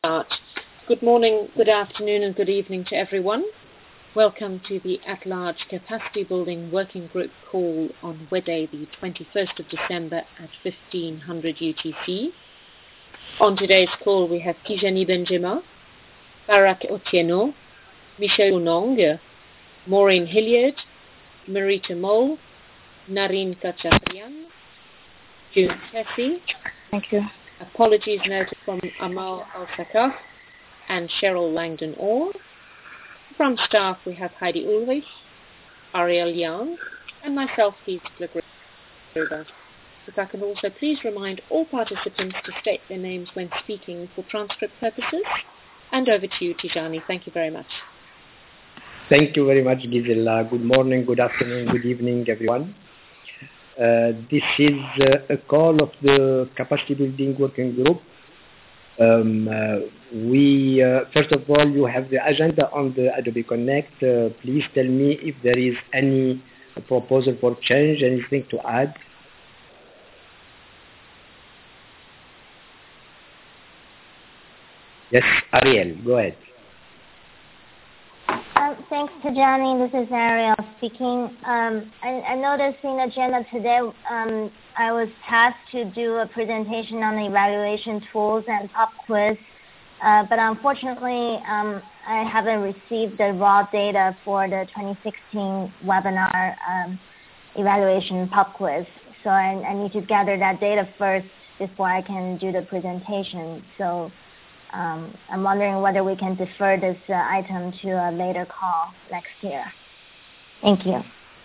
Good morning, good afternoon, and good evening to everyone. Welcome to the At-Large Capacity Building Working Group call on Wednesday, the 21st of December at 1500 UTC. On today's call, we have Tijani Benjema, Barak Otieno, Michel Unong, Maureen Hilliard, Marita Mole, Narine Kachaprian, June Tessie. Thank you. Apologies noted from Amal Al-Sakaf and Cheryl Langdon-Orr. From staff, we have Heidi Ulrich, Ariel Young, and myself, Keith Gruber. If I can also please remind all participants to state their names when speaking for transcript purposes. And over to you, Tijani. Thank you very much. Thank you very much, Gisela. Good morning, good afternoon, good evening, everyone. This is a call of the Capacity Building Working Group. First of all, you have the agenda on the Adobe Connect. Please tell me if there is any proposal for change, anything to add. Yes, Ariel, go ahead. Thanks, Tijani. This is Ariel speaking. I noticed in the agenda today, I was tasked to do a presentation on the evaluation tools and pop quiz, but unfortunately, I haven't received the raw data for the 2016 webinar evaluation pop quiz. So I need to gather that data first before I can do the presentation. So I'm wondering whether we can defer this item to a later call next year. Thank you.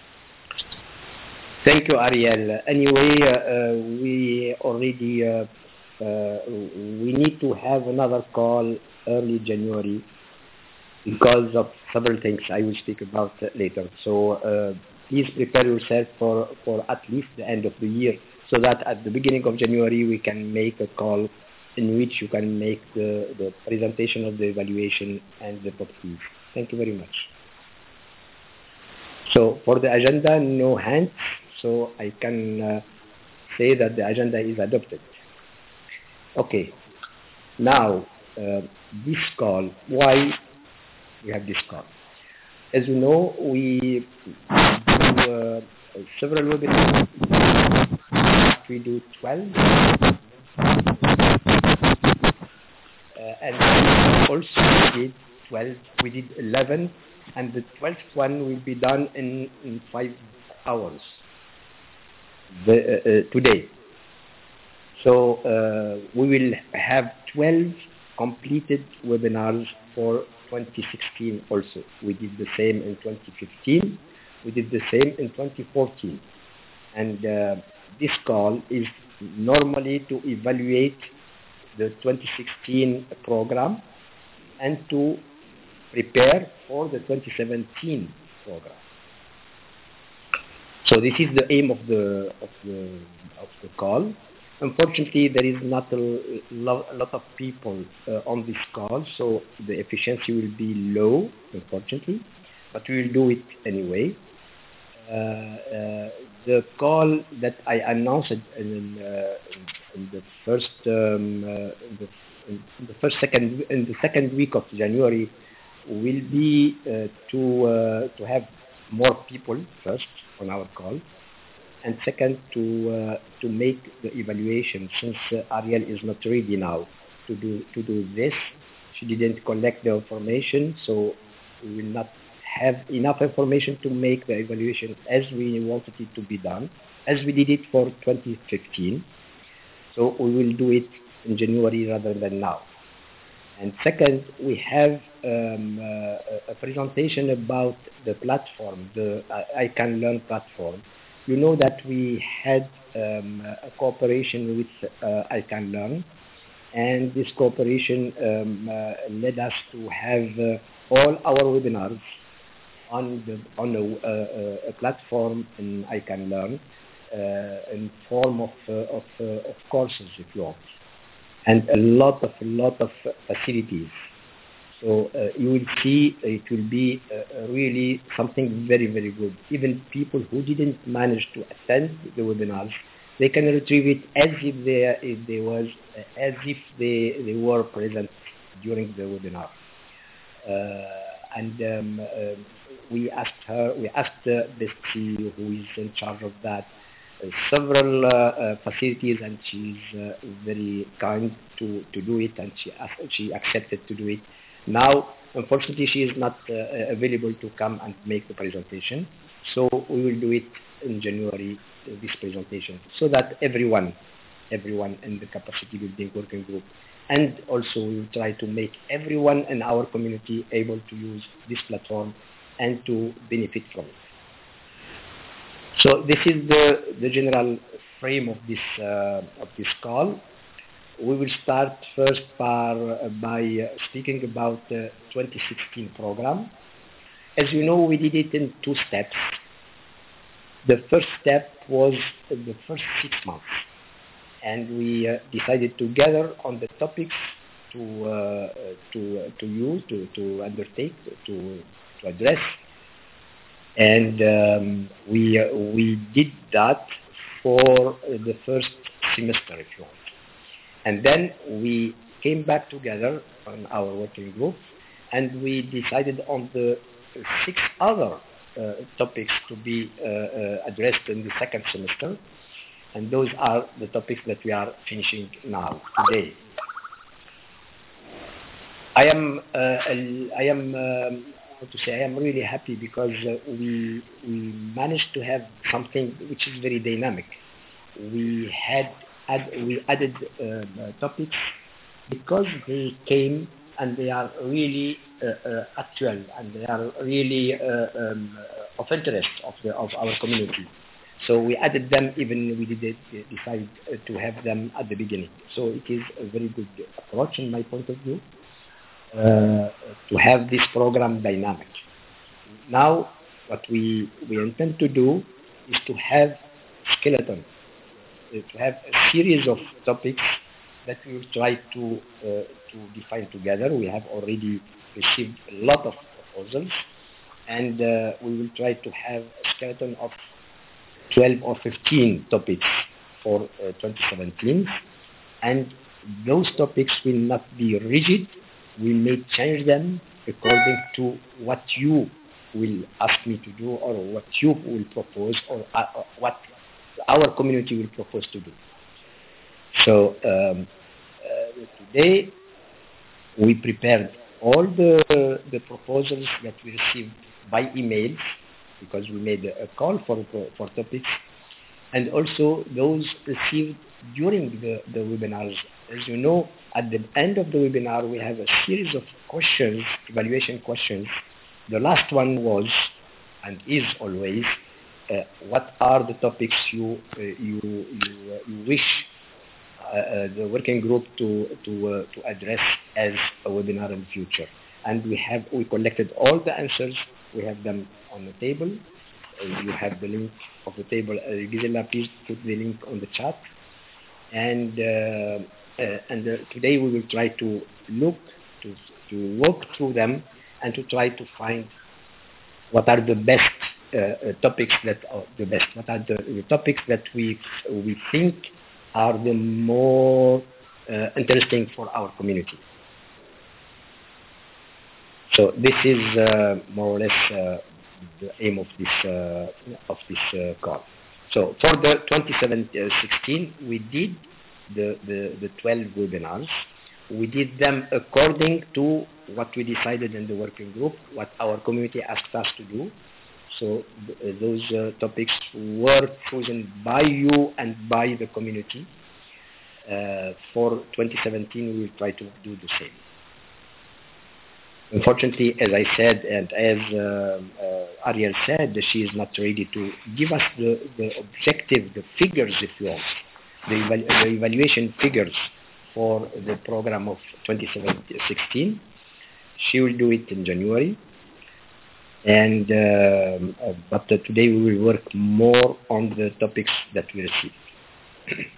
Thank you, Ariel. Anyway, we already we need to have another call early January because of several things I will speak about later. So please prepare yourself for at least the end of the year so that at the beginning of January we can make a call in which you can make the presentation of the evaluation and the pop quiz. Thank you very much. So for the agenda, no hands, so I can say that the agenda is adopted. Okay, now this call, why we have this call? As you know, we do several webinars. We do 12. And also we did 12, we did 11, and the 12th one will be done in 5 hours today. So we will have 12 completed webinars for 2016 also. We did the same in 2015, we did the same in 2014. And this call is normally to evaluate the 2016 program and to prepare for the 2017 program. So this is the aim of the call. Unfortunately, there is not a lot of people on this call, so the efficiency will be low, unfortunately, but we will do it anyway. The call that I announced in the second week of January will be to have more people first on our call, and second to make the evaluation, since Ariel is not ready now to do this. She didn't collect the information, so we will not have enough information to make the evaluation as we wanted it to be done, as we did it for 2015. So we will do it in January rather than now. And second, we have a presentation about the platform, the I Can Learn platform. You know that we had a cooperation with I Can Learn, and this cooperation led us to have all our webinars on a platform in I Can Learn in form of courses, if you want, and a lot of facilities. So you will see it will be really something very, very good. Even people who didn't manage to attend the webinars, they can retrieve it as if they were present during the webinar. We asked Betsy, who is in charge of that, several facilities, and she's very kind to do it, and she accepted to do it. Now, unfortunately, she is not available to come and make the presentation, so we will do it in January, this presentation, so that everyone in the capacity building working group, and also we will try to make everyone in our community able to use this platform and to benefit from it. So this is the general frame of this call. We will start first by speaking about the 2016 program. As you know, we did it in 2 steps. The first step was the first 6 months, and we decided to gather on the topics to undertake, to address, and we did that for the first semester, if you want. And then we came back together on our working group, and we decided on the 6 other topics to be addressed in the second semester, and those are the topics that we are finishing now, today. I am really happy because we managed to have something which is very dynamic. We added topics because they came and they are really actual, and they are really of interest of our community. So we added them, even we did decide to have them at the beginning. So it is a very good approach in my point of view to have this program dynamic. Now what we intend to do is to have skeleton, to have a series of topics that we will try to define together. We have already received a lot of proposals, and we will try to have a skeleton of 12 or 15 topics for 2017, and those topics will not be rigid. We may change them according to what you will ask me to do, or what you will propose, or what our community will propose to do. So today we prepared all the proposals that we received by emails, because we made a call for topics, and also those received during the webinars. As you know, at the end of the webinar, we have a series of questions, evaluation questions. The last one was, and is always, what are the topics you wish the working group to address as a webinar in the future? And we collected all the answers. We have them on the table. You have the link of the table. Gisela, please put the link on the chat. And today we will try to walk through them and to try to find what are the best topics that are the best. What are the topics that we think are the more interesting for our community. So this is more or less the aim of this call. So for the 2016, we did the 12 webinars. We did them according to what we decided in the working group, what our community asked us to do. So those topics were chosen by you and by the community. For 2017, we will try to do the same. Unfortunately, as I said, and as Ariel said, she is not ready to give us the objective, the figures, if you want, the evaluation figures for the program of 2016. She will do it in January. And but today we will work more on the topics that we received.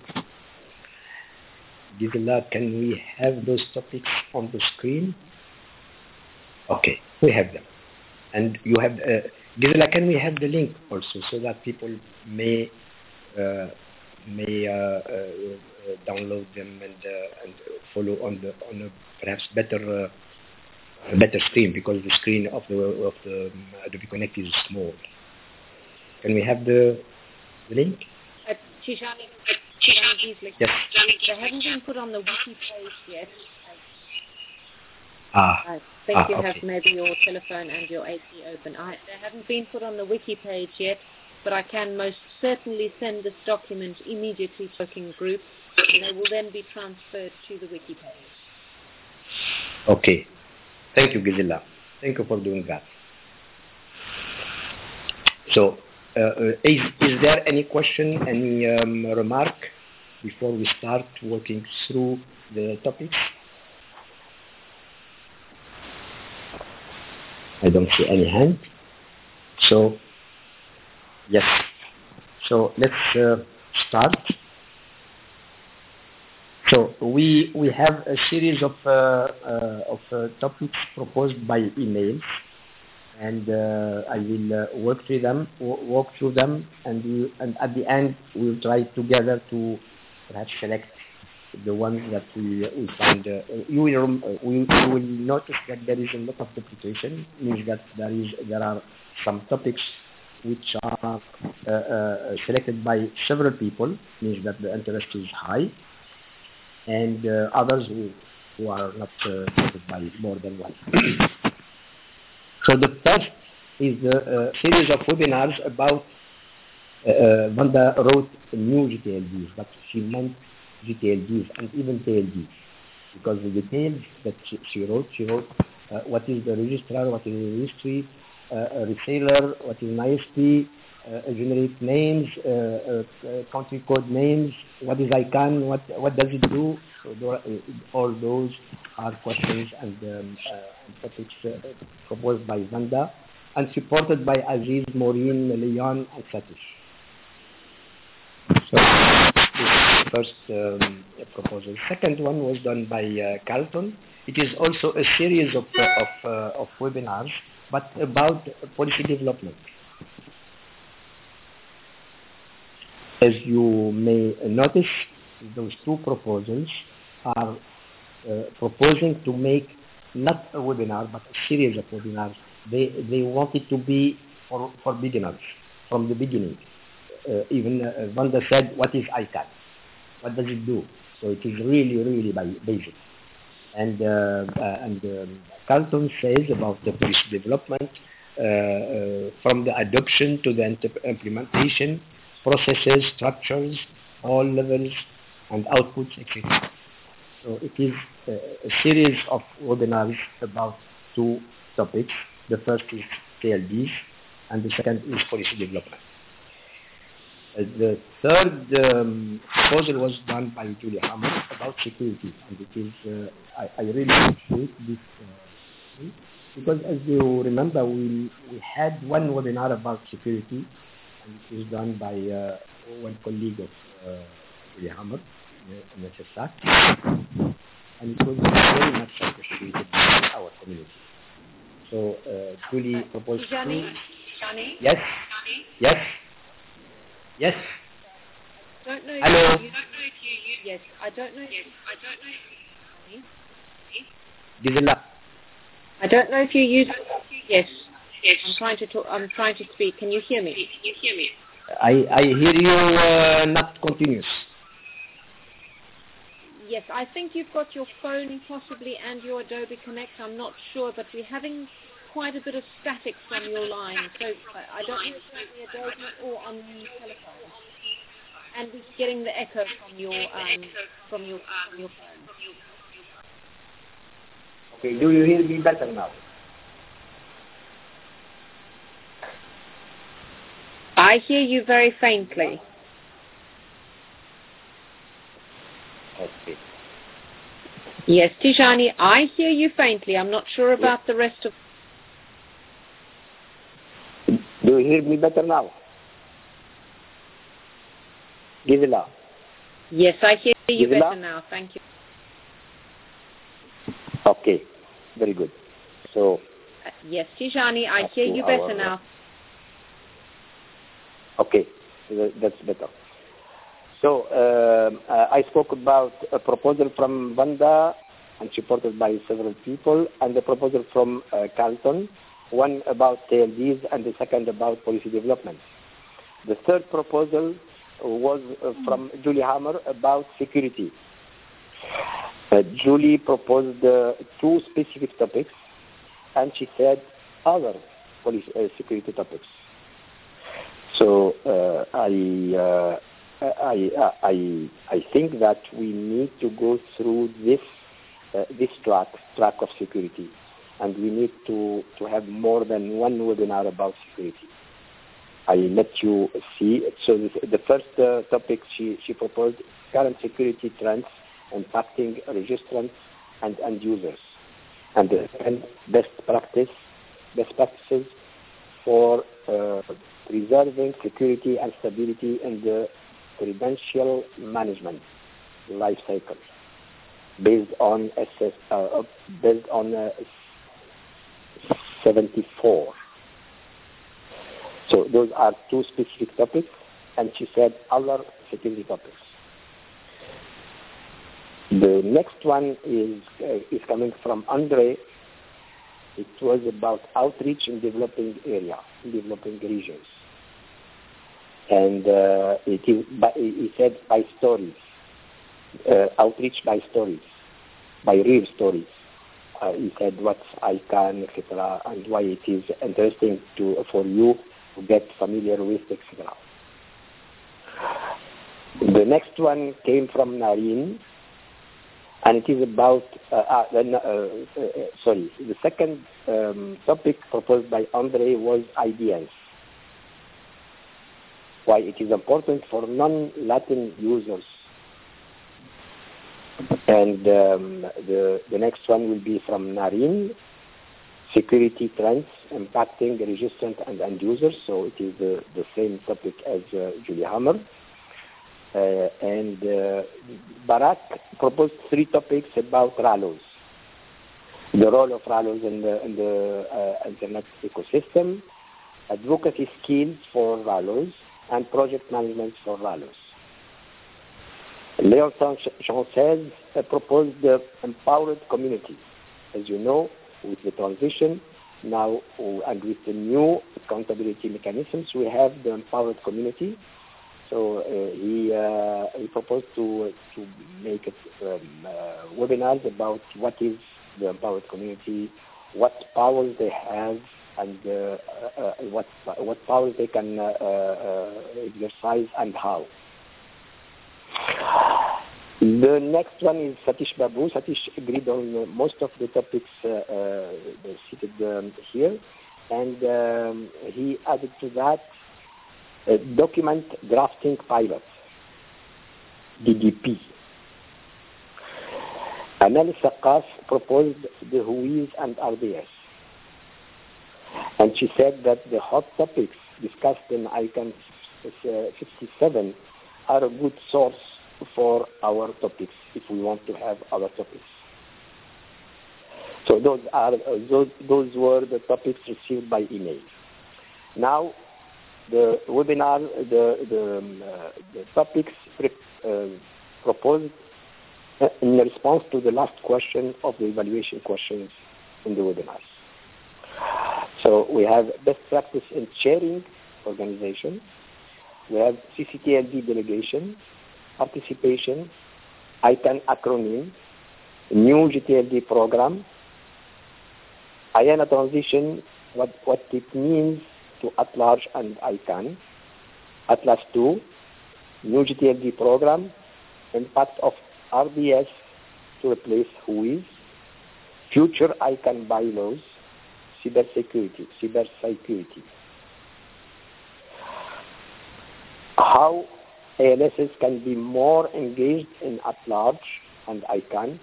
Gisela, can we have those topics on the screen? Okay, we have them. And you have, Gisela, can we have the link also, so that people may may download them and follow on a perhaps better screen, because the screen of the Adobe Connect is small. Can we have the link? Tijani, yes. They haven't been put on the wiki page yet. I think you okay. have maybe your telephone and your AP open. They haven't been put on the wiki page yet, but I can most certainly send this document immediately to the working group, and they will then be transferred to the wiki page. Okay. Thank you, Gisela. Thank you for doing that. So, is there any question, any remark before we start working through the topics? I don't see any hand. So, yes. So let's start. So we have a series of topics proposed by emails, and I will walk through them, and at the end we'll try together to perhaps select the ones that we find. You will notice that there is a lot of duplication, means that there are some topics which are selected by several people, means that the interest is high, and others who are not selected by more than one. So the first is the series of webinars about Vanda wrote new GTLDs, but she meant GTLDs and even TLDs, because the details that she wrote what is the registrar, what is the registry, a reseller, what is an ISP, generate names, country code names, what is ICANN, what does it do? So all those are questions and topics proposed by Vanda and supported by Aziz, Maureen, Leon, and Satish. So this is the first proposal. Second one was done by Carlton. It is also a series of webinars, but about policy development. As you may notice, those two proposals are proposing to make not a webinar, but a series of webinars. They want it to be for beginners from the beginning. Even Vanda said, what is ICANN? What does it do? So it is really basic. And Carlton says about the policy development from the adoption to the implementation, processes, structures, all levels, and outputs, etc. So it is a series of webinars about two topics. The first is TLDs, and the second is policy development. The third proposal was done by Julia Hammer about security, and it is I really appreciate this because, as you remember, we had one webinar about security, and it was done by one colleague of Julia Hammer, NSSAC, and it was very much appreciated by our community. So Julie proposed Johnny? Yes. Yes. Don't know. Hello. Yes, I don't know. Gisela. I don't know if you use. Yes. I'm trying to talk. I'm trying to speak. Can you hear me? I hear you not continuous. Yes, I think you've got your phone possibly and your Adobe Connect. I'm not sure, but we're having quite a bit of static from your line. So I don't know if it's on the Adobe or on the telephone. And we're getting the echo from your phone. Okay, do you hear me better now? I hear you very faintly. Okay. Yes, Tijani, I hear you faintly. I'm not sure about the rest of... Do you hear me better now? Gisela. Yes, I hear you Gisela? better now. Thank you. Okay, very good. So... yes, Tijani, I hear you better now. Okay, that's better. So I spoke about a proposal from Vanda and supported by several people, and the proposal from Carlton, one about TLDs and the second about policy development. The third proposal was from Julie Hammer about security. Julie proposed two specific topics, and she said other policy security topics. So I think that we need to go through this track of security, and we need to have more than one webinar about security. I let you see. So the first topic she proposed, current security trends impacting registrants and end users, and best practices for preserving security and stability in the credential management life cycle based on 74. So those are two specific topics, and she said other security topics. The next one is coming from Andre. It was about outreach in developing regions, and he said by stories, outreach by stories, by real stories. He said what's ICANN, etc., and why it is interesting for you to get familiar with, etc. The next one came from Nareen, and it is about, the second topic proposed by Andre was IDNs. Why it is important for non-Latin users. And the next one will be from Nareen, security trends impacting registrant and end users. So it is the same topic as Julie Hammer. And Barak proposed three topics about RALOs. The role of RALOs in the internet ecosystem, advocacy skills for RALOs, and project management for RALOs. Léon Chancez proposed the empowered community. As you know, with the transition now and with the new accountability mechanisms, we have the empowered community. So he proposed to make webinars about what is the empowered community, what powers they have, and what powers they can exercise and how. The next one is Satish Babu. Satish agreed on most of the topics cited here, and he added to that document drafting pilot, DDP. Amal Saqaf proposed the WHOIS and RDS. And she said that the hot topics discussed in ICANN 57 are a good source for our topics if we want to have other topics. So those were the topics received by email. Now the webinar, the topics proposed in response to the last question of the evaluation questions in the webinars. So we have best practice in sharing organization. We have CCTLD delegation, participation, ICANN acronym, new GTLD program, IANA transition, what it means to at-large and ICANN, Atlas 2, new GTLD program, impact of RDS to replace WHOIS, future ICANN bylaws, cybersecurity. How ALSs can be more engaged in at-large and ICANN.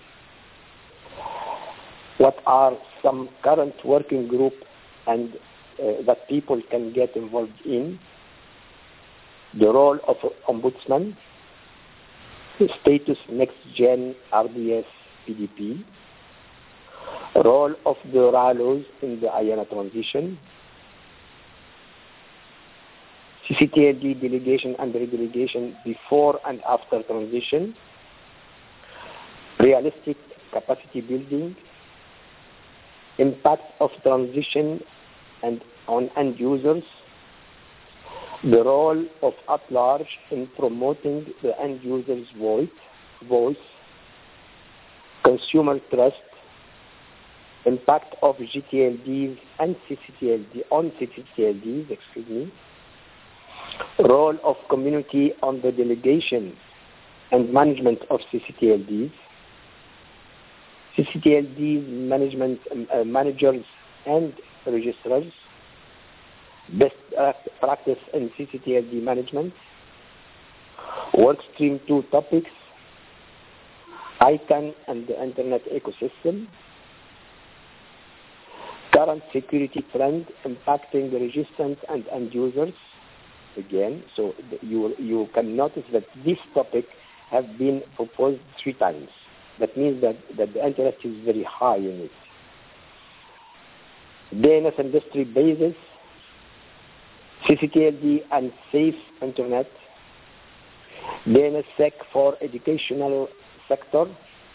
What are some current working group and that people can get involved in? The role of ombudsman, the status next-gen RDS PDP, role of the RALOs in the IANA transition, CCTLD delegation and redelegation before and after transition, realistic capacity building, impact of transition and on end users, the role of at-large in promoting the end user's voice, consumer trust, impact of GTLDs and CCTLDs, role of community on the delegation and management of CCTLDs, CCTLDs managers and registrars, best practice in CCTLD management, Workstream 2 topics, ICANN and the Internet ecosystem, current security trend impacting the registrants and end users. Again, so you can notice that this topic has been proposed 3 times. That means that the interest is very high in it. DNS industry basis, CCTLD and safe internet, DNSSEC for educational sector,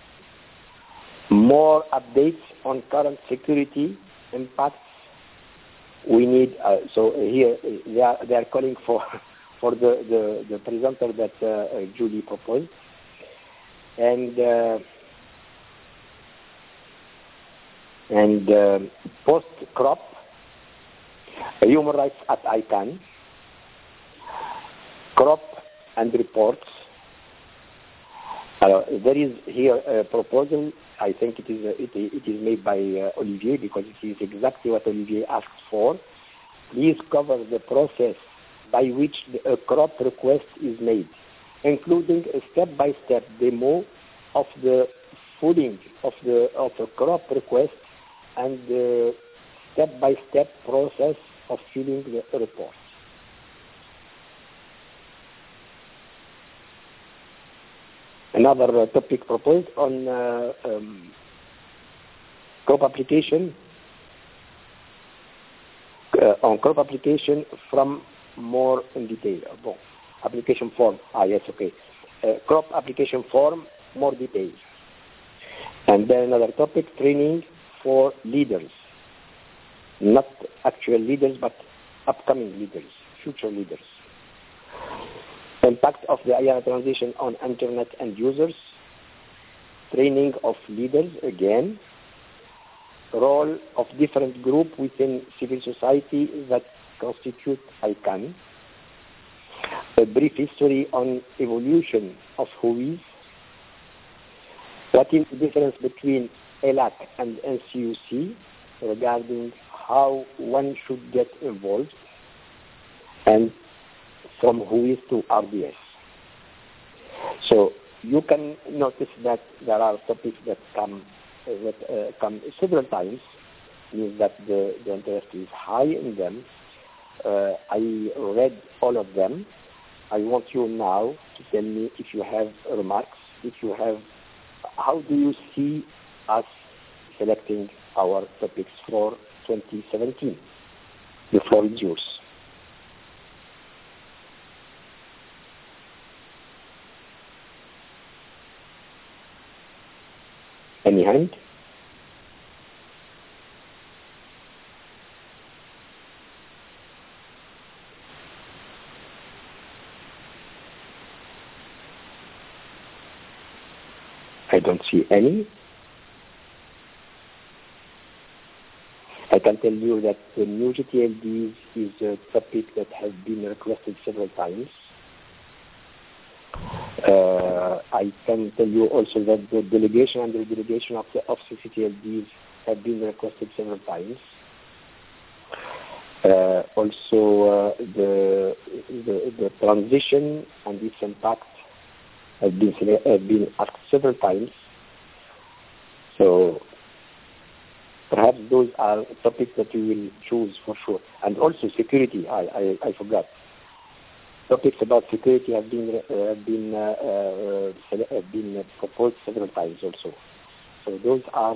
more updates on current security impacts. We need, so here they are calling for the presenter that Julie proposed. And post-crop, human rights at ICANN, crop and reports. There is here a proposal. I think it is made by Olivier, because it is exactly what Olivier asked for. Please cover the process by which a crop request is made, including a step-by-step demo of the filling of a crop request and the step-by-step process of filling the report. Another topic proposed on crop application. On crop application from more in detail. Bon. Application form. Yes, okay. Crop application form, more details. And then another topic, training for leaders. Not actual leaders, but upcoming leaders, future leaders. Impact of the IANA transition on internet and users. Training of leaders, again. Role of different groups within civil society that constitute ICANN. A brief history on evolution of WHOIS. What is the difference between ELAC and NCUC regarding how one should get involved, and from WHOIS to RDS. So you can notice that there are topics that come several times, means that the interest is high in them. I read all of them. I want you now to tell me if you have remarks, how do you see us selecting our topics for 2017? The floor is yours. Any hand? I don't see any. I can tell you that the new GTLDs is a topic that has been requested several times. I can tell you also that the delegation and the delegation of CCTLDs have been requested several times. Also, the transition and its impact have been asked several times. So perhaps those are topics that we will choose for sure. And also security, I forgot. Topics about security have been proposed several times also. So those are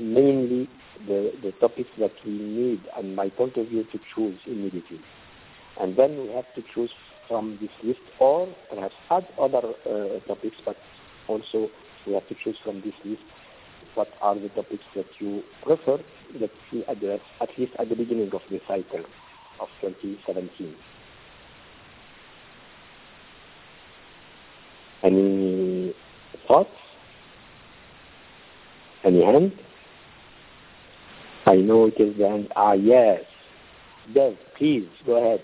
mainly the topics that we need, and my point of view, to choose immediately. And then we have to choose from this list, or perhaps add other topics, but also we have to choose from this list what are the topics that you prefer that we address at least at the beginning of the cycle of 2017. Any thoughts? Any hand? I know it is the hand. Yes. Dev, please, go ahead.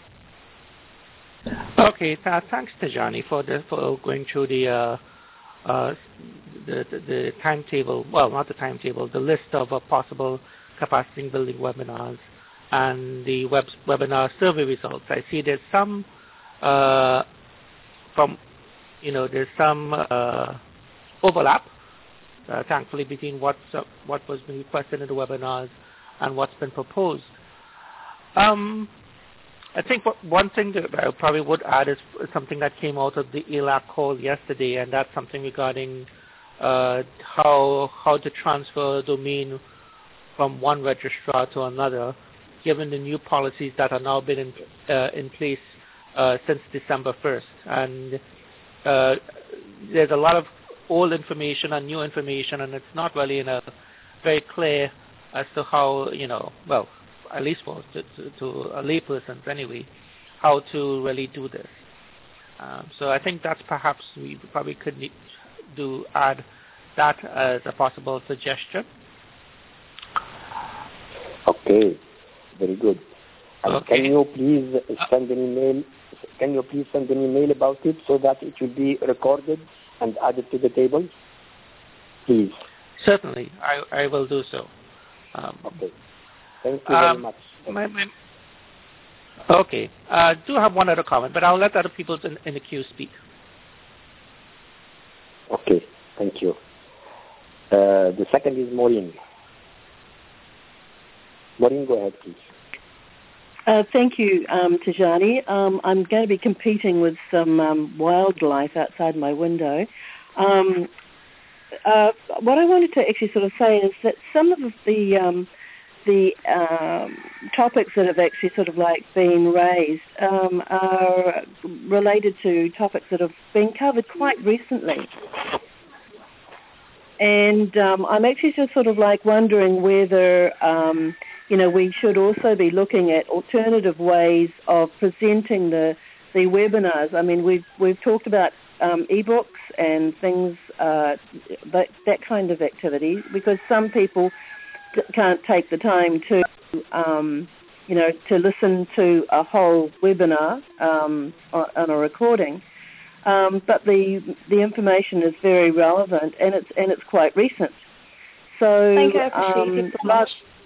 Okay, thanks, Tajani, for going through the timetable. Well, not the timetable, the list of possible capacity building webinars and the webinar survey results. I see there's some there's some overlap, thankfully, between what was being requested in the webinars and what's been proposed. I think one thing that I probably would add is something that came out of the ELAC call yesterday, and that's something regarding how to transfer a domain from one registrar to another, given the new policies that are now been in place since December 1st. And there's a lot of old information and new information, and it's not really in a very clear as to how, well, at least for to a laypersons anyway, how to really do this. So I think that's perhaps we probably could add that as a possible suggestion. Okay, very good. Okay. Can you please send an email? Can you please send an email about it so that it will be recorded and added to the table, please? Certainly, I will do so. Okay. Thank you very much. Okay. I do have one other comment, but I'll let other people in the queue speak. Okay. Thank you. The second is Maureen. Maureen, go ahead, please. Thank you, Tajani. I'm going to be competing with some wildlife outside my window. What I wanted to actually sort of say is that some of the topics that have actually sort of like been raised are related to topics that have been covered quite recently. And I'm actually just sort of like wondering whether, we should also be looking at alternative ways of presenting the webinars. I mean, we've talked about ebooks and things, that kind of activity, because some people can't take the time to, to listen to a whole webinar on a recording. But the information is very relevant, and it's quite recent. So thank you, I appreciate it so much.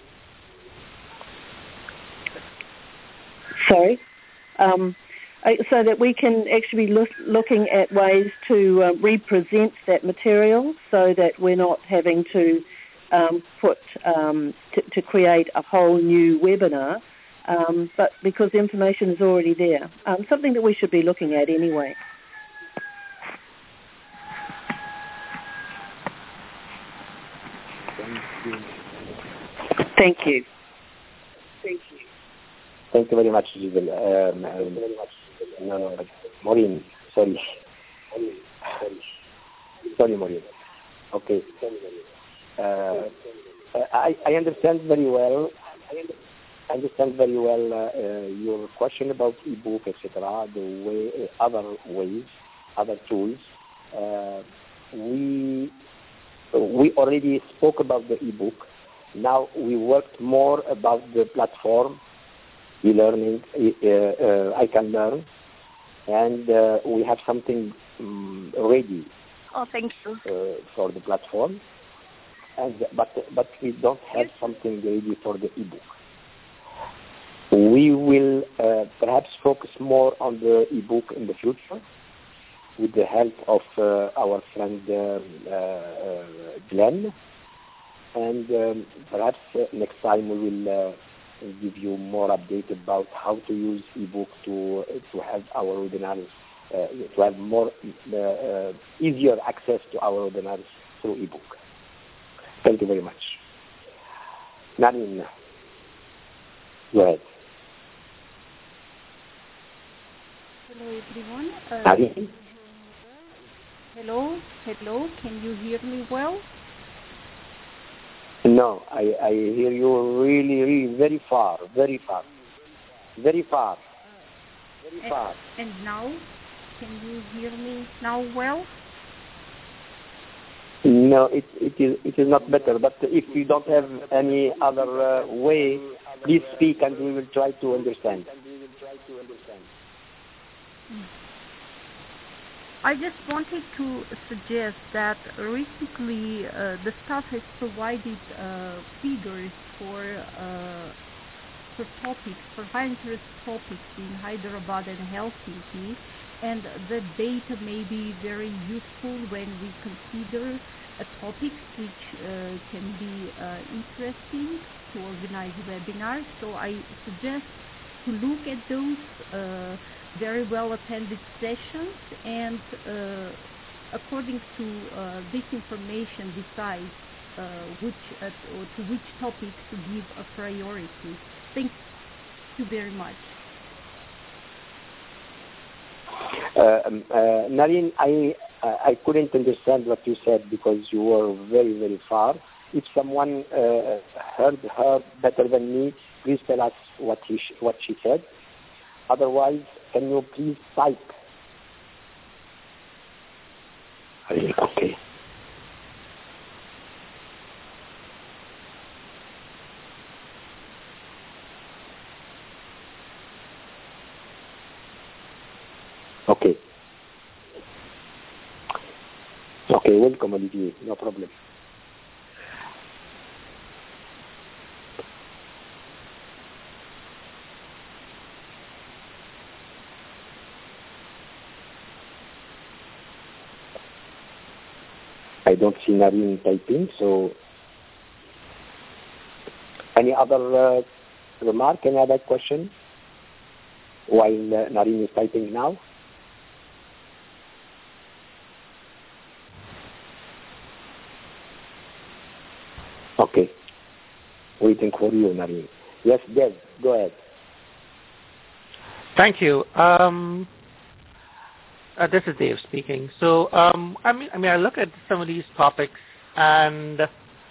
Sorry. So that we can actually be looking at ways to represent that material, so that we're not having to to create a whole new webinar, but because information is already there, something that we should be looking at anyway. Thank you. Thank you very much, Giselle. Maureen, sorry. Sorry, Maureen. Okay. I understand very well. Your question about ebook, etc. The way, other ways, other tools. We already spoke about the ebook. Now we worked more about the platform, e-learning. I Can Learn, and we have something ready. Oh, thank you. For the platform. But we don't have something ready for the ebook. We will perhaps focus more on the ebook in the future with the help of our friend Glenn, and perhaps next time we will give you more update about how to use ebook to have our webinars, to have more easier access to our webinars through ebook. Thank you very much. Nadine, go ahead. Hello, everyone. Narine? Hello. Can you hear me well? No, I hear you really very far. And now? Can you hear me now well? No, it is not better. But if you don't have any other way, please speak and we will try to understand. I just wanted to suggest that recently the staff has provided figures for topics, for high interest topics in Hyderabad and Helsinki, and the data may be very useful when we consider topics which can be interesting to organize webinars. So I suggest to look at those very well attended sessions and according to this information decide to which topics to give a priority. Thank you very much. Narine, I couldn't understand what you said because you were very far. If someone heard her better than me, please tell us what she said. Otherwise, can you please type? Okay. Okay, welcome, Olivier. No problem. I don't see Narine typing, so any other remark, any other question while Narine is typing now? Okay. Waiting for you, Narine. Yes, Dev, go ahead. Thank you. This is Dave speaking. So, I look at some of these topics, and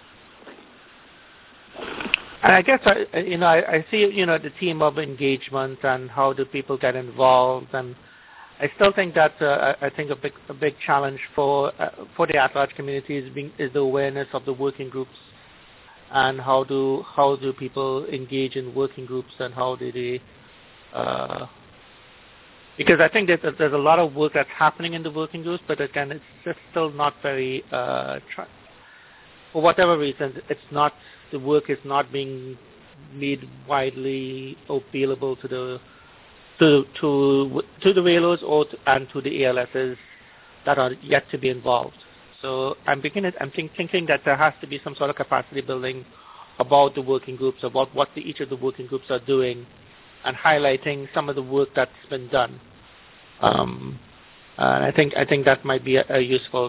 I guess I see the theme of engagement and how do people get involved, and I still think that I think a big challenge for the at-large community is the awareness of the working groups, and how do people engage in working groups, and how do they because I think that there's a lot of work that's happening in the working groups, but again, it's just still not very, for whatever reason, the work is not being made widely available to the RELOs and to the ALSs that are yet to be involved. So I'm thinking that there has to be some sort of capacity building about the working groups, about what each of the working groups are doing, and highlighting some of the work that's been done. And I think that might be a useful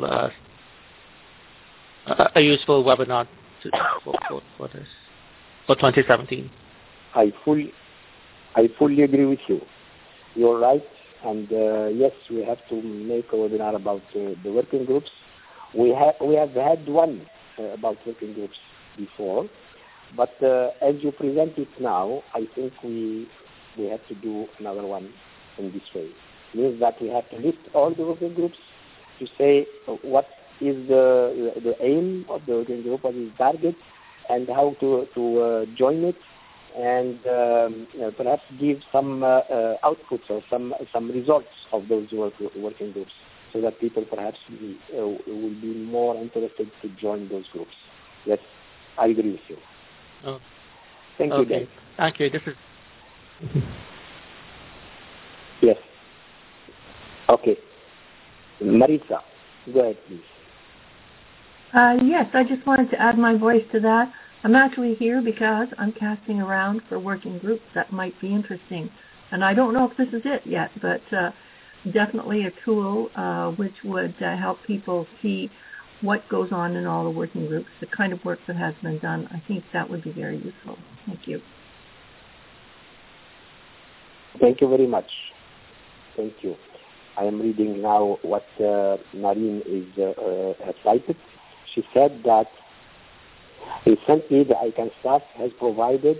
webinar for this for 2017. I fully agree with you. You're right, and yes, we have to make a webinar about the working groups. We have had one about working groups before, but as you present it now, I think we have to do another one in this way. It means that we have to list all the working groups to say what is the aim of the working group, what is the target, and how to join it, and perhaps give some outputs or some results of those working groups, so that people perhaps will be more interested to join those groups. Yes, I agree with you. Oh. Thank you, Dave. Thank you. This is... Yes. Okay. Maritza, go ahead, please. Yes, I just wanted to add my voice to that. I'm actually here because I'm casting around for working groups that might be interesting. And I don't know if this is it yet, but definitely a tool which would help people see what goes on in all the working groups, the kind of work that has been done. I think that would be very useful. Thank you. Thank you very much. Thank you. I am reading now what Narine has typed. She said that recently the ICANN staff has provided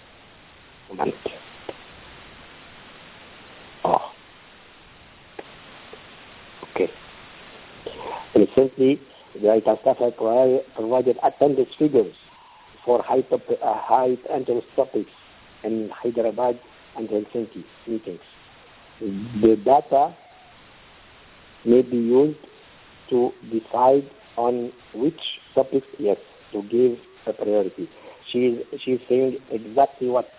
Recently, the ICANN staff has provided attendance figures for high interest topics in Hyderabad and Helsinki meetings. The data may be used to decide on which topics, to give a priority. She's saying exactly what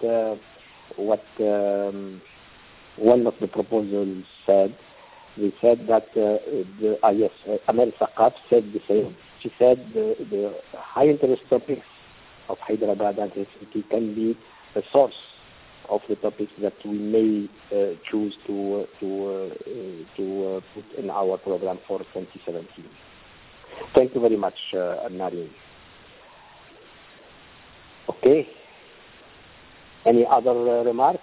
one of the proposals said. We said that Amel Saqaf said the same. She said the high interest topics of Hyderabad and Helsinki can be a source of the topics that we may choose to put in our program for 2017. Thank you very much, Narine. Okay. Any other remark?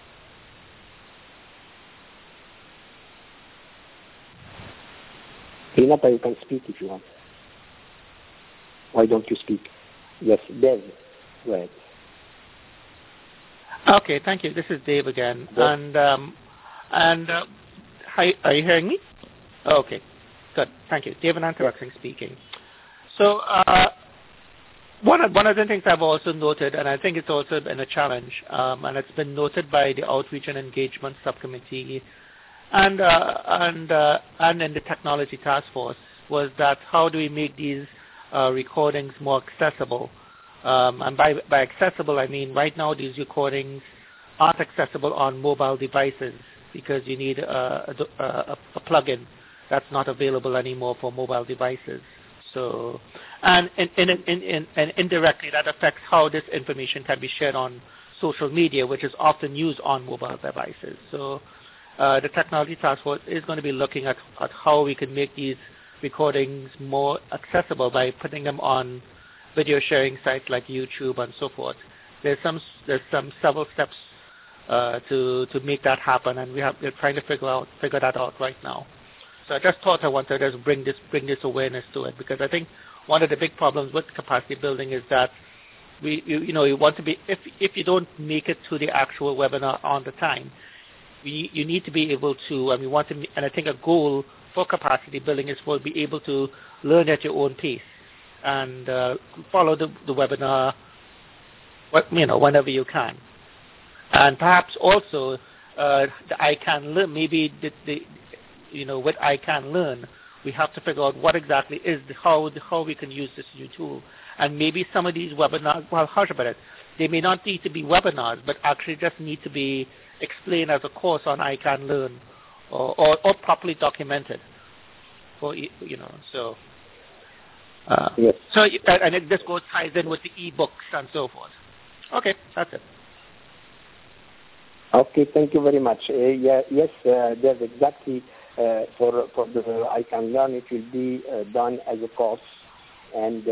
Renata, you can speak if you want. Why don't you speak? Yes, Dev, go ahead. Okay, thank you. This is Dave again. Yes. Hi, are you hearing me? Okay, good. Thank you. Dave Anantharak speaking. So one of the things I've also noted, and I think it's also been a challenge, and it's been noted by the Outreach and Engagement Subcommittee and in the Technology Task Force, was that how do we make these recordings more accessible? And by accessible, I mean right now these recordings aren't accessible on mobile devices because you need a plugin that's not available anymore for mobile devices. So, and indirectly that affects how this information can be shared on social media, which is often used on mobile devices. So, the Technology Task Force is going to be looking at how we can make these recordings more accessible by putting them on video sharing sites like YouTube and so forth. There's several steps to make that happen, and we're trying to figure that out right now. So I just thought I wanted to just bring this awareness to it, because I think one of the big problems with capacity building is that you want to be, if you don't make it to the actual webinar on the time, you need to be able to, and I think a goal for capacity building is for be able to learn at your own pace and follow the webinar, whenever you can. And perhaps also the ICANN Learn, maybe with ICANN Learn, we have to figure out what exactly is how we can use this new tool. And maybe some of these webinars, well, hush about it, they may not need to be webinars, but actually just need to be explained as a course on ICANN Learn, or properly documented. So. Yes. So, and this ties in with the e-books and so forth. Okay, that's it. Okay, thank you very much. Yes, there's exactly for the ICANN Learn, it will be done as a course, and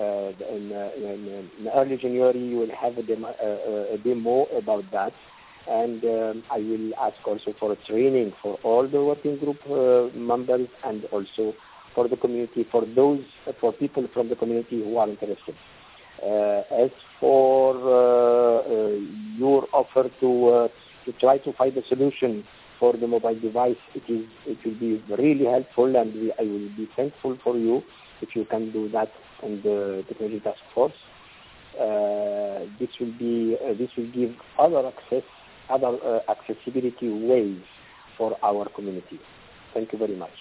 in early January you will have a demo about that, and I will ask also for a training for all the working group members and also for the community, for people from the community who are interested. As for your offer to try to find a solution for the mobile device, it will be really helpful, and I will be thankful for you if you can do that in the Technology Task Force. This will give other accessibility ways for our community. Thank you very much.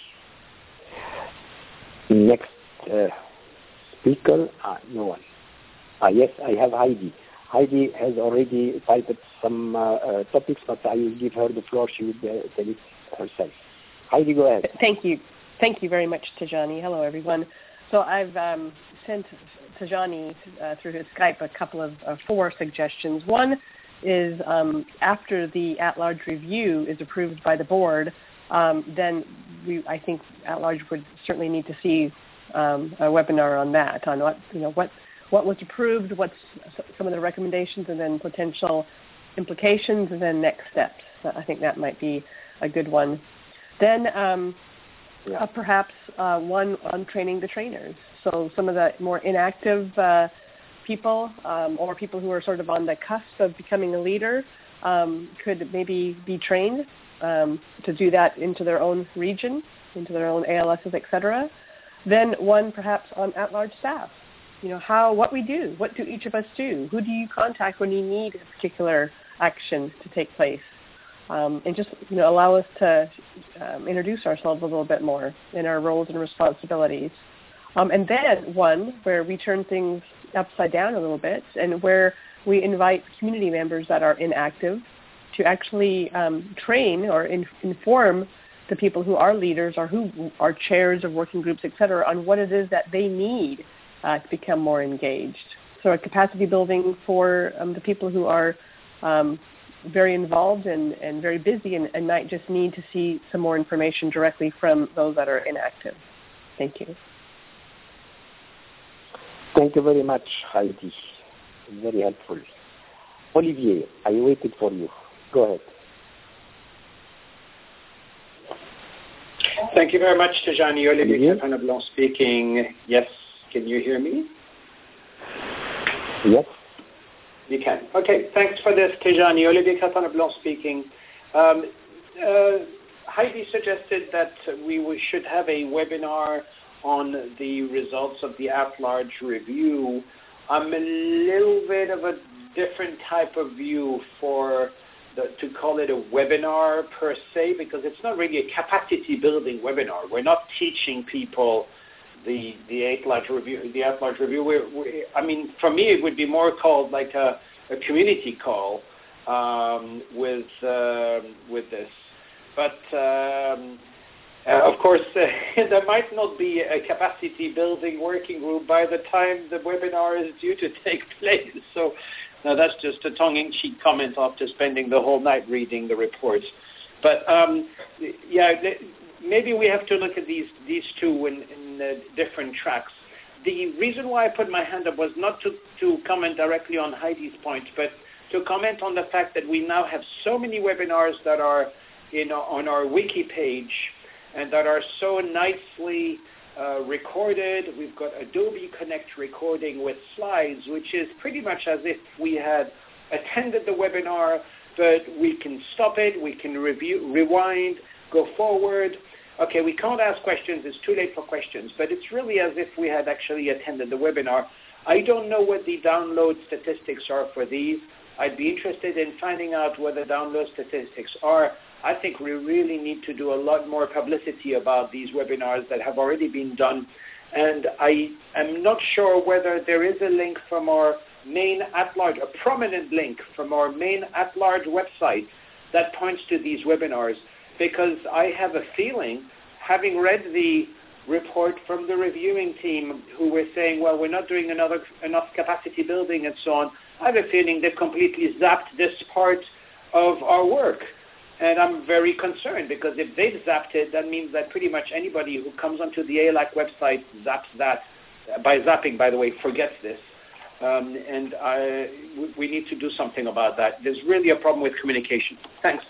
Next speaker, no one. Yes, I have Heidi. Heidi has already typed some topics, but I will give her the floor. She will tell it herself. Heidi, go ahead. Thank you. Thank you very much, Tajani. Hello, everyone. So I've sent Tajani through his Skype a couple of 4 suggestions. One is after the at-large review is approved by the board, then I think at-large would certainly need to see a webinar on that, on what was approved, what's some of the recommendations, and then potential implications, and then next steps. I think that might be a good one. Then perhaps one on training the trainers. So some of the more inactive people or people who are sort of on the cusp of becoming a leader could maybe be trained to do that into their own region, into their own ALSs, etc. Then one perhaps on at-large staff. What we do, what do each of us do? Who do you contact when you need a particular action to take place? And just allow us to introduce ourselves a little bit more in our roles and responsibilities. And then one where we turn things upside down a little bit and where we invite community members that are inactive to actually train or inform the people who are leaders or who are chairs of working groups, et cetera, on what it is that they need to become more engaged. So a capacity building for the people who are very involved and very busy and might just need to see some more information directly from those that are inactive. Thank you. Thank you very much, Heidi. Very helpful. Olivier, I waited for you. Go ahead. Thank you very much, Tijani. Olivier Catanablanc speaking. Yes, can you hear me? Yes. You can. Okay, thanks for this, Tijani. Olivier Catanablanc speaking. Heidi suggested that we should have a webinar on the results of the at-large review. I'm a little bit of a different type of view to call it a webinar per se, because it's not really a capacity building webinar. We're not teaching people the at-large review. The at-large review. For me, it would be more called like a community call with this. But of course, there might not be a capacity building working group by the time the webinar is due to take place. So now that's just a tongue-in-cheek comment after spending the whole night reading the reports. But maybe we have to look at these two in different tracks. The reason why I put my hand up was not to comment directly on Heidi's point, but to comment on the fact that we now have so many webinars that are on our wiki page and that are so nicely recorded. We've got Adobe Connect recording with slides, which is pretty much as if we had attended the webinar, but we can stop it, we can rewind, go forward. Okay, we can't ask questions, it's too late for questions, but it's really as if we had actually attended the webinar. I don't know what the download statistics are for these. I'd be interested in finding out what the download statistics are. I think we really need to do a lot more publicity about these webinars that have already been done. And I am not sure whether there is a link from our main at-large, a prominent link from our main at-large website that points to these webinars, because I have a feeling, having read the report from the reviewing team who were saying, well, we're not doing enough capacity building and so on, I have a feeling they've completely zapped this part of our work. And I'm very concerned, because if they've zapped it, that means that pretty much anybody who comes onto the ALAC website zaps that. By zapping, by the way, forgets this. And we need to do something about that. There's really a problem with communication. Thanks.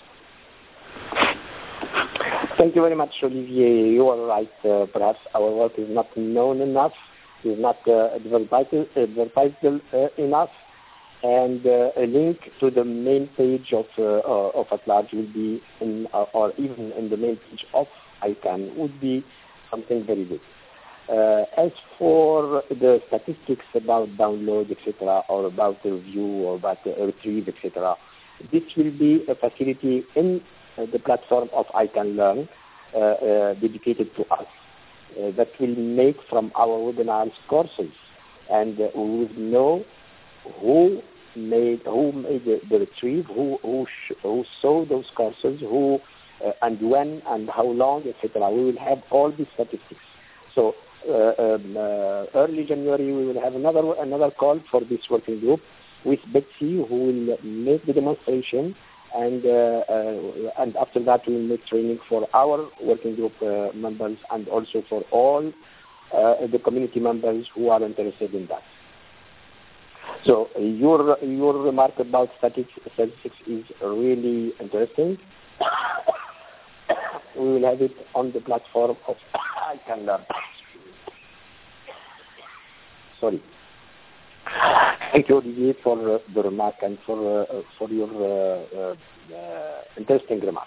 Thank you very much, Olivier. You are right. Perhaps our work is not known enough, is not advertised enough. And a link to the main page of at-large will be, or even in the main page of ICANN, would be something very good. As for the statistics about download, etc., or about the review, or about the retrieve, etc., this will be a facility in the platform of ICANN Learn dedicated to us that will make from our webinars courses, and we will know who made the retrieve, who saw those courses, who and when and how long, etc. We will have all these statistics. So early January we will have another call for this working group with Betsy, who will make the demonstration, and after that we will make training for our working group members and also for all the community members who are interested in that. So your remark about statistics is really interesting. We will have it on the platform of iCanLearn. Sorry. Thank you, Olivier, for the remark and for your interesting remark.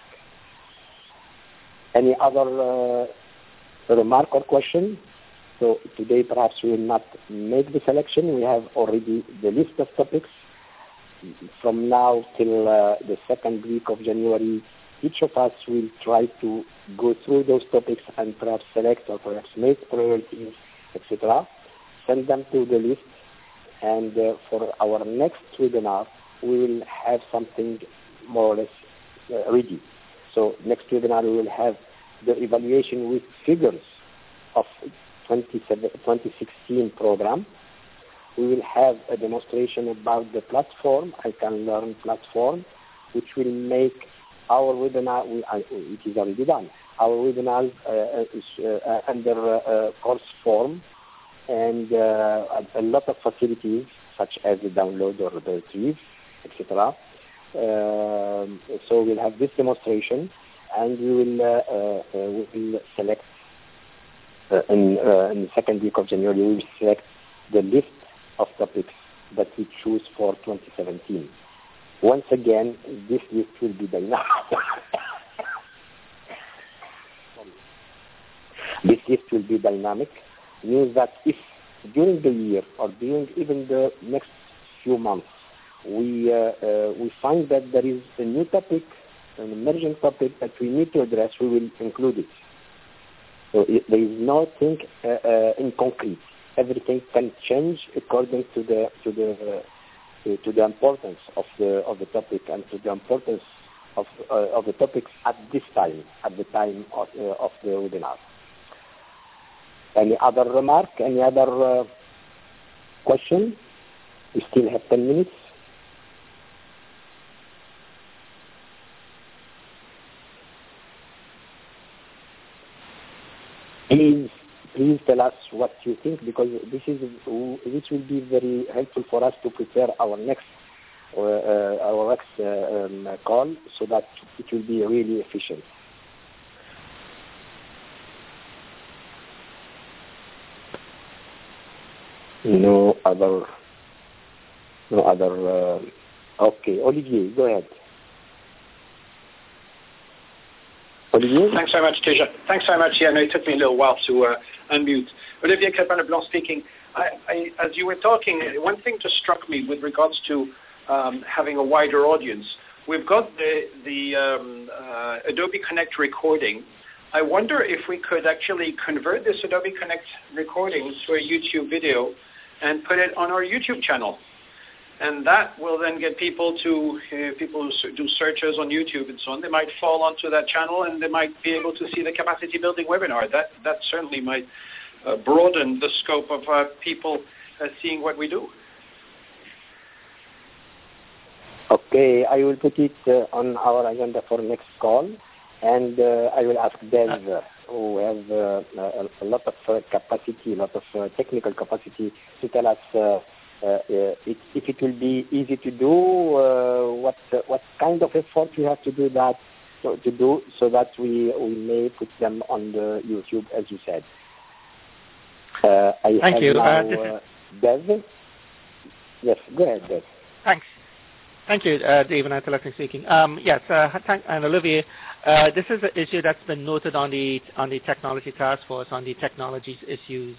Any other remark or question? So today perhaps we will not make the selection. We have already the list of topics. From now till the second week of January, each of us will try to go through those topics and perhaps select or perhaps make priorities, etc. Send them to the list. And for our next webinar, we will have something more or less ready. So next webinar, we will have the evaluation with figures of 2016 program. We will have a demonstration about the platform, iCanLearn platform, which will make our webinar, it is already done, our webinar is under course form, and a lot of facilities such as the download or the retrieve, etc. So we'll have this demonstration, and we will select in the second week of January. We will select the list of topics that we choose for 2017. Once again, this list will be dynamic. This list will be dynamic. Means that if during the year or during even the next few months we find that there is a new topic, an emerging topic that we need to address, we will include it. So there is nothing in concrete. Everything can change according to the importance of the topic and to the importance of the topics at this time, at the time of the webinar. Any other remark? Any other question? We still have 10 minutes. Please tell us what you think, because this will be very helpful for us to prepare our next call, so that it will be really efficient. No other. Okay, Olivier, go ahead. Olivier? Thanks very much, Teja. Thanks very much. Yeah, no, it took me a little while to unmute. Olivier Crespin-Leblanc speaking. As you were talking, one thing just struck me with regards to having a wider audience. We've got the Adobe Connect recording. I wonder if we could actually convert this Adobe Connect recording to a YouTube video and put it on our YouTube channel. And that will then get people who do searches on YouTube and so on, they might fall onto that channel and they might be able to see the capacity building webinar. That certainly might broaden the scope of people seeing what we do. Okay, I will put it on our agenda for next call, and I will ask Dev, who has a lot of capacity, a lot of technical capacity, to tell us if it will be easy to do, what kind of effort we have to do so that we may put them on the YouTube, as you said. Thank you. Dev? Yes, go ahead, Dev. Thanks. Thank you, Dave and Antelesnik speaking. Yes, and Olivier, this is an issue that's been noted on the technology task force, on the technologies issues.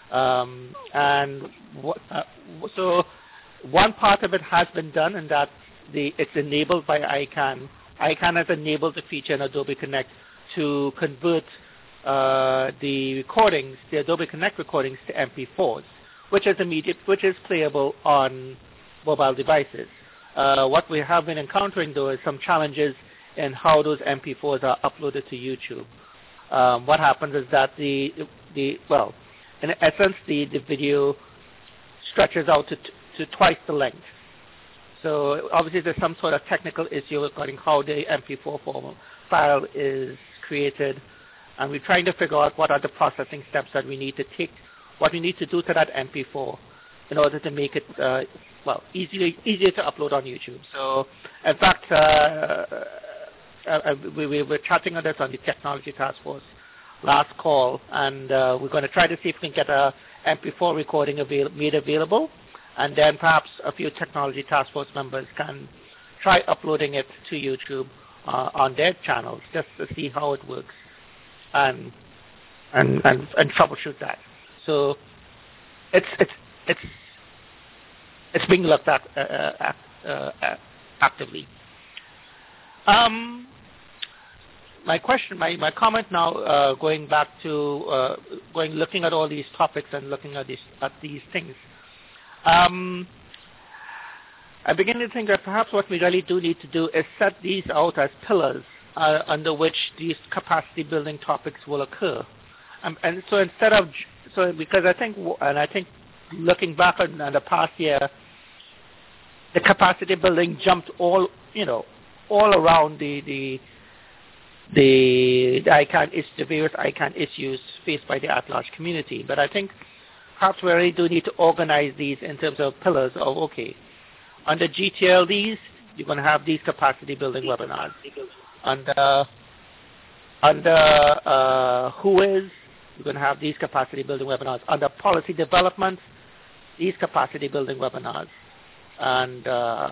So one part of it has been done, in that it's enabled by ICANN. ICANN has enabled the feature in Adobe Connect to convert the Adobe Connect recordings to MP4s, which is playable on mobile devices. What we have been encountering, though, is some challenges in how those MP4s are uploaded to YouTube. What happens is that in essence, the video stretches out to twice the length. So obviously there's some sort of technical issue regarding how the MP4 file is created, and we're trying to figure out what are the processing steps that we need to take, what we need to do to that MP4 in order to make it easier to upload on YouTube. So, in fact, we were chatting on this on the Technology Task Force last call, and we're going to try to see if we can get a MP4 recording made available, and then perhaps a few Technology Task Force members can try uploading it to YouTube on their channels just to see how it works and troubleshoot that. So it's being looked at actively. My comment now, going back to looking at all these topics and looking at these things. I begin to think that perhaps what we really do need to do is set these out as pillars under which these capacity building topics will occur. And so because I think looking back on the past year, the capacity building jumped all around the various ICANN issues faced by the at-large community. But I think perhaps we really do need to organize these in terms of pillars of, okay, under GTLDs, you're going to have these capacity building webinars. Under WHOIS, you're going to have these capacity building webinars. Under policy development, these capacity building webinars. And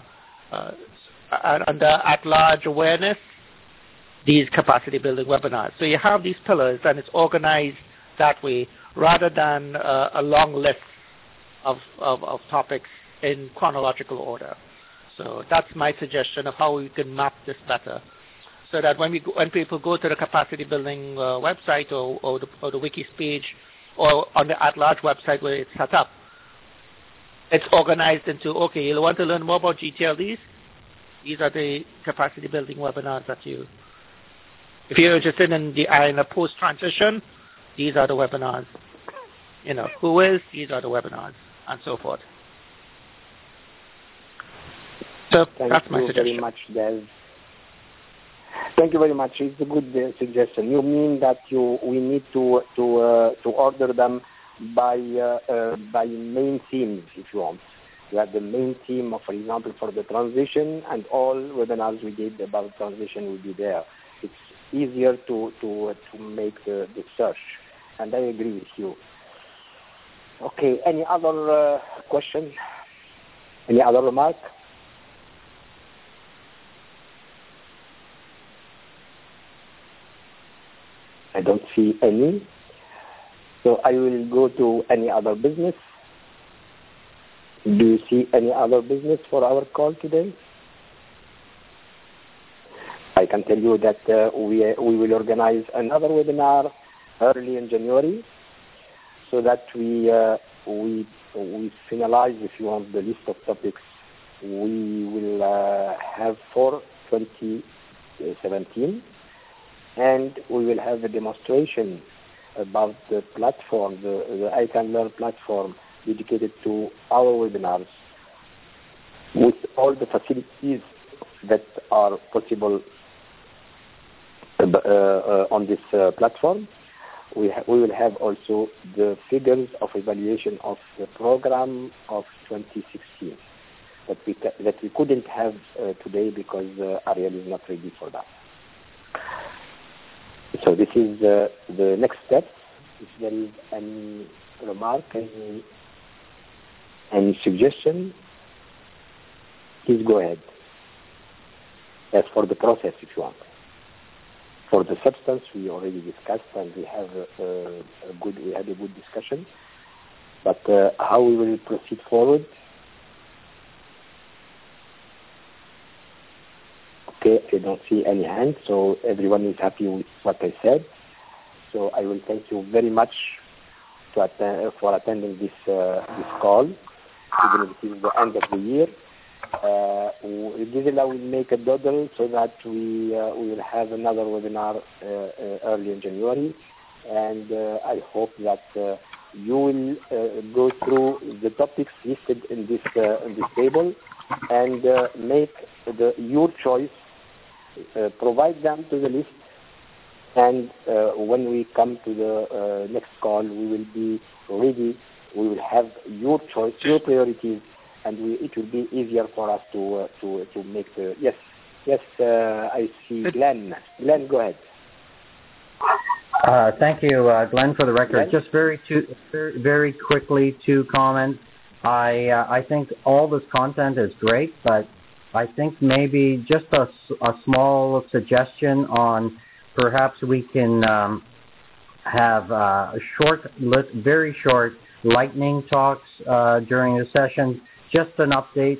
under at-large awareness, these capacity building webinars. So you have these pillars, and it's organized that way rather than a long list of topics in chronological order. So that's my suggestion of how we can map this better, so that when people go to the capacity building website or the wikis page or on the at-large website where it's set up, it's organized into, okay, you want to learn more about GTLDs? These are the capacity building webinars that if you're interested in the post-transition, these are the webinars. WHOIS, these are the webinars, and so forth. So that's my suggestion. Thank you very much, Des. Thank you very much. It's a good suggestion. You mean that we need to order them by main themes, if you want. You have the main theme, for example, for the transition, and all webinars we did about transition will be there. It's easier to make the search, and I agree with you. Okay, any other question? Any other remark? I don't see any. So I will go to any other business. Do you see any other business for our call today? I can tell you that we will organize another webinar early in January, so that we finalize, if you want, the list of topics we will have for 2017, and we will have a demonstration about the platform, the ICANN Learn platform dedicated to our webinars, with all the facilities that are possible on this platform. We will have also the figures of evaluation of the program of 2016 that we couldn't have today because Ariel is not ready for that. So this is the next step. If there is any remark, any suggestion, please go ahead. As for the process, if you want. For the substance, we already discussed, and we had a good discussion. But how we will proceed forward? Okay, I don't see any hands, so everyone is happy with what I said. So I will thank you very much for attending this call, even if it is the end of the year. Gisela will make a doodle so that we will have another webinar early in January, and I hope that you will go through the topics listed in this table and make your choice. Provide them to the list, and when we come to the next call, we will be ready. We will have your choice, your priorities, and it will be easier for us to make the yes. I see Glenn. Glenn, go ahead. Thank you, Glenn, for the record. Glenn? Just very quickly, 2 comments. I think all this content is great, but I think maybe just a small suggestion on perhaps we can have very short lightning talks during the session, just an update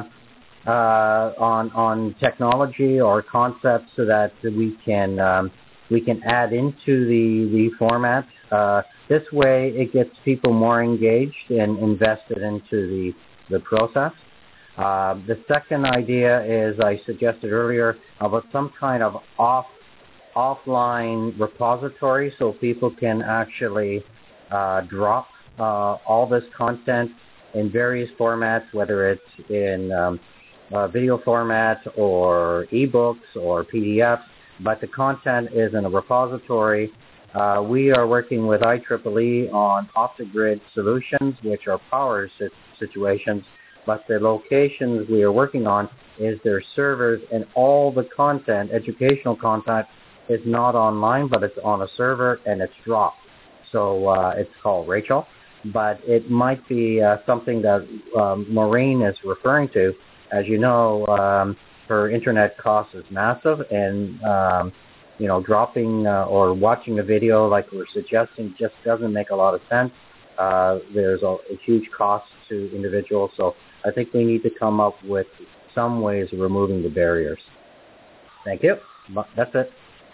on technology or concepts so that we can add into the format. This way it gets people more engaged and invested into the process. The second idea is I suggested earlier about some kind of offline repository so people can actually drop all this content in various formats, whether it's in video format or ebooks or PDFs, but the content is in a repository. We are working with IEEE on off-the-grid solutions, which are power situations, but the locations we are working on is their servers, and all the content, educational content, is not online, but it's on a server and it's dropped. So it's called Rachel, but it might be something that Maureen is referring to. As you know, her internet cost is massive, and dropping or watching a video like we're suggesting just doesn't make a lot of sense. There's a huge cost to individuals, so I think we need to come up with some ways of removing the barriers. Thank you. That's it.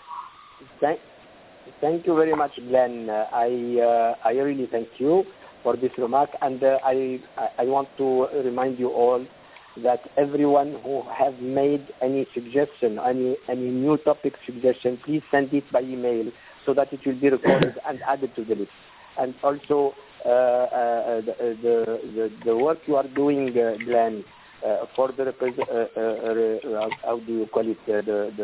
Thank you very much, Glenn. I really thank you for this remark, and I want to remind you all that everyone who have made any suggestion, any new topic suggestion, please send it by email so that it will be recorded and added to the list. And also the work you are doing, Glenn, for the how do you call it,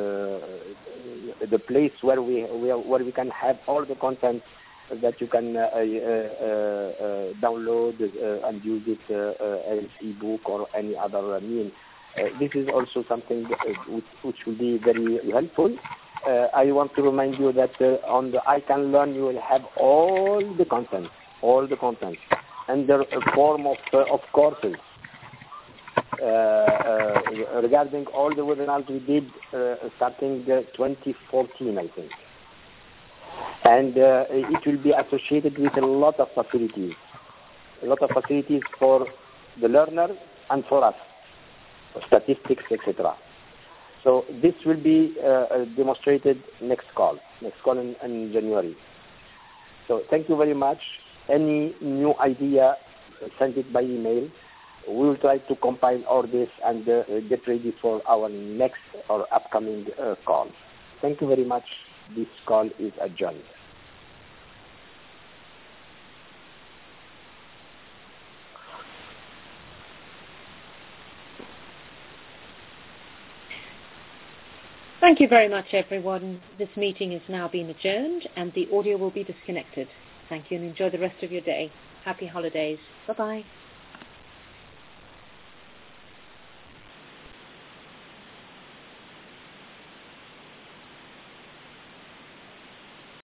the place where we can have all the content that you can download and use it as ebook or any other mean. This is also something which will be very helpful. I want to remind you that on the I Can Learn you will have all the content, and the form of courses. Regarding all the webinars we did starting 2014, I think. And it will be associated with a lot of facilities for the learner and for us, statistics, etc. So this will be demonstrated next call in January. So thank you very much. Any new idea, send it by email. We will try to compile all this and get ready for our next or upcoming call. Thank you very much. This call is adjourned. Thank you very much, everyone. This meeting has now been adjourned and the audio will be disconnected. Thank you and enjoy the rest of your day. Happy holidays. Bye-bye.